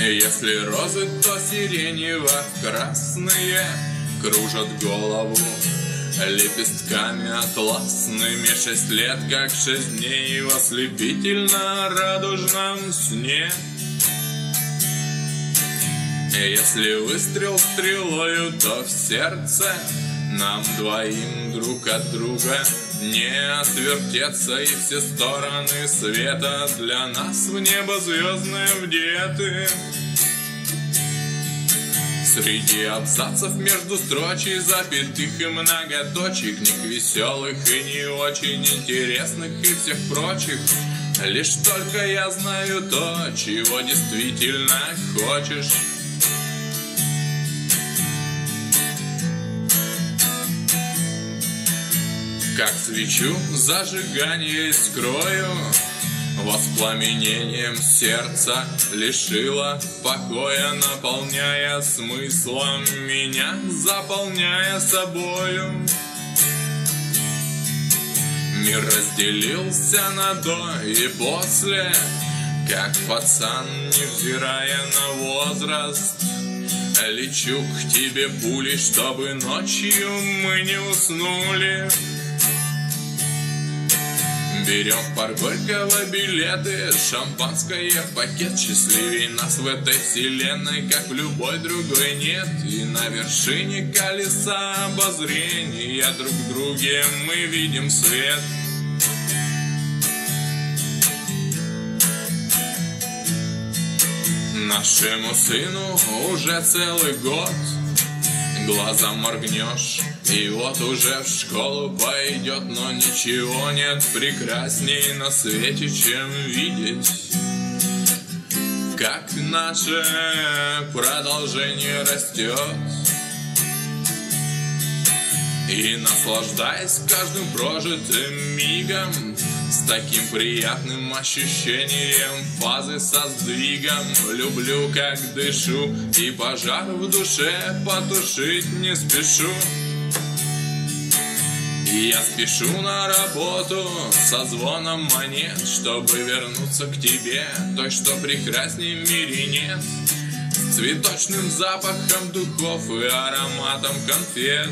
Если розы, то сиренево-красные кружат голову лепестками атласными. 6 лет, как 6 дней в ослепительно-радужном сне. Если выстрел стрелою, то в сердце нам двоим друг от друга не отвертеться, и все стороны света для нас в небо звездное вдеты. Среди абзацев между строчей, запятых и многоточий, книг веселых и не очень интересных и всех прочих, лишь только я знаю то, чего действительно хочешь. Как свечу зажигание скрою, воспламенением сердца лишила покоя, наполняя смыслом меня, заполняя собою. Мир разделился на до и после, как пацан, невзирая на возраст. Лечу к тебе пулей, чтобы ночью мы не уснули. Берем в парк Горького билеты, шампанское в пакет. Счастливей нас в этой вселенной, как в любой другой, нет. И на вершине колеса обозрения друг в друге мы видим свет. Нашему сыну уже целый год, глазом моргнешь, и вот уже в школу пойдет. Но ничего нет прекрасней на свете, чем видеть, как наше продолжение растет. И наслаждаясь каждым прожитым мигом, с таким приятным ощущением фазы со сдвигом, люблю, как дышу, и пожар в душе потушить не спешу. И я спешу на работу со звоном монет, чтобы вернуться к тебе, той, что прекрасней в мире нет, с цветочным запахом духов и ароматом конфет.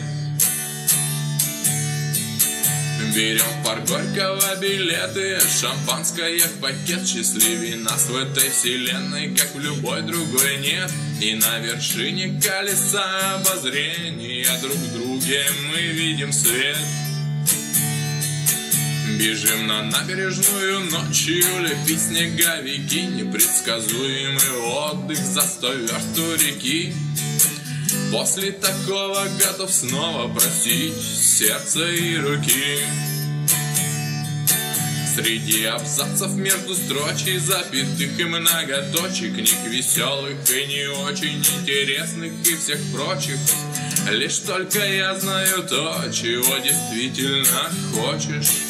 Берем в парк Горького билеты, шампанское в пакет. Счастливей нас в этой вселенной, как в любой другой, нет. И на вершине колеса обозрения друг в друге мы видим свет. Бежим на набережную ночью, лепить снеговики, непредсказуемый отдых за 100 верст у реки. После такого готов снова просить сердца и руки. Среди абзацев между строчей, запятых и многоточий, книг веселых и не очень интересных и всех прочих, лишь только я знаю то, чего действительно хочешь.